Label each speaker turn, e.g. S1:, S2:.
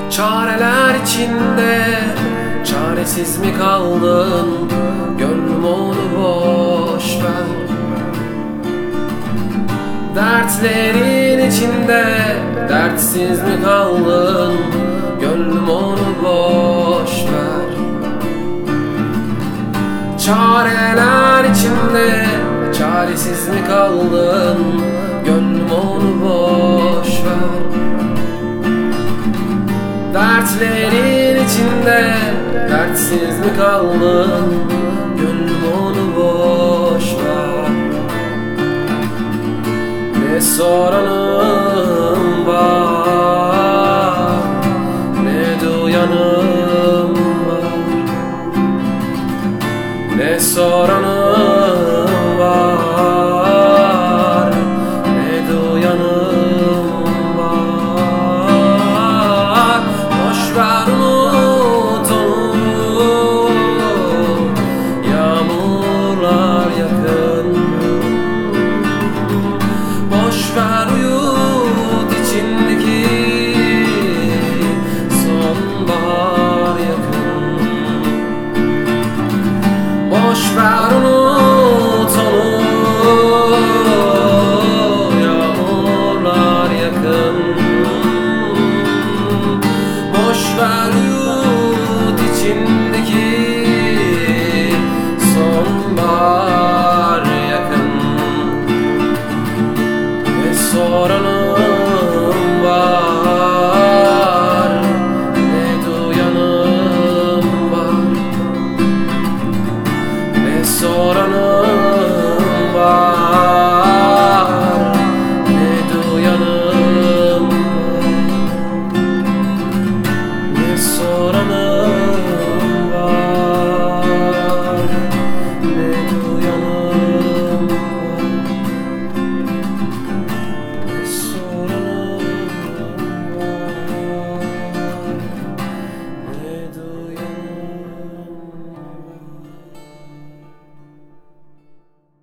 S1: Çareler içinde çaresiz mi kaldın? Gönlüm onu boş ver. Dertlerin içinde dertsiz mi kaldın? Gönlüm onu boş ver. Çareler içinde çaresiz mi kaldın? Gönlüm onu boş ver. Dertlerin içinde dertsiz mi kaldın? Gönlüm onu boş ver. Ne soranım var